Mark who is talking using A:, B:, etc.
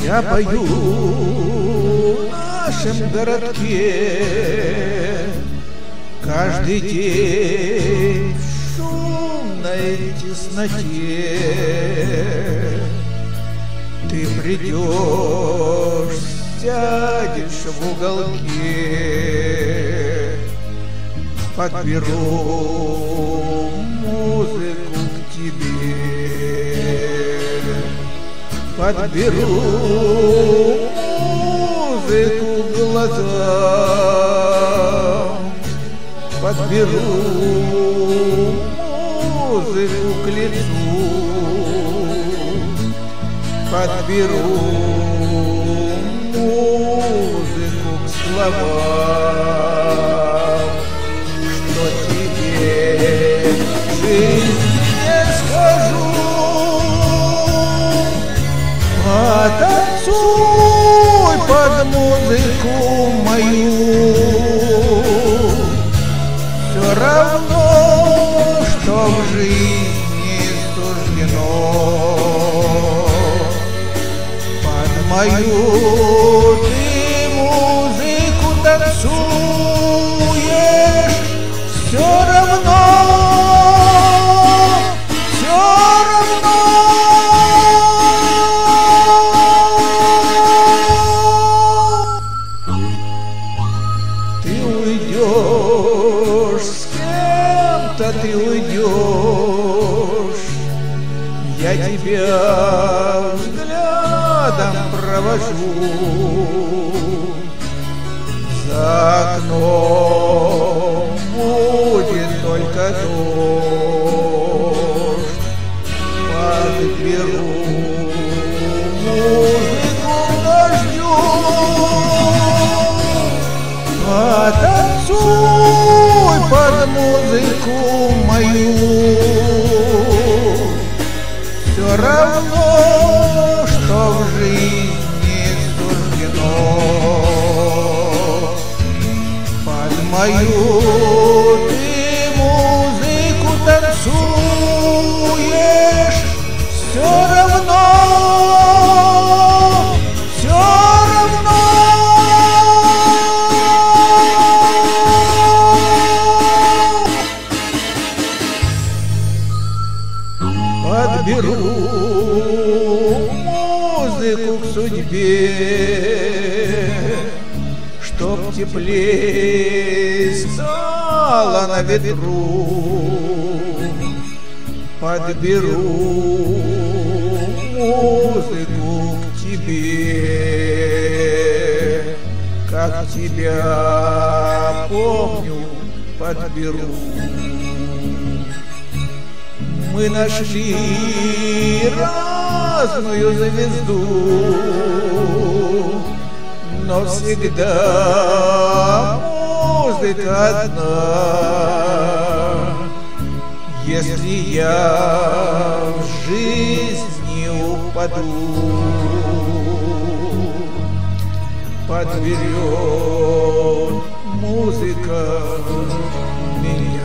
A: Я пою в нашем городке каждый день в шумной тесноте. Ты придешь, сядешь в уголке, подберу музыку к тебе, подберу музыку к глазам, подберу музыку к лицу, подберу музыку к словам, что тебе жизнь не скажу. Потанцуй под музыку мою, все равно, что в жизни суждено. Под мою ты музыку танцуешь, все равно, все равно. Ты уйдешь, с кем-то ты уйдешь, я тебя взглядом провожу. За окном будет только дождь, подберу музыку к дождю. Потанцуй под музыку мою, все равно, что в жизни суждено. Под мою ты музыку танцуешь, все равно, все равно. Подберу музыку к судьбе, чтоб теплее стало на ветру. Подберу музыку к тебе, как тебя помню, подберу. Мы нашли разную звезду, но всегда музыка одна. Если я в жизни упаду, подберет музыка меня.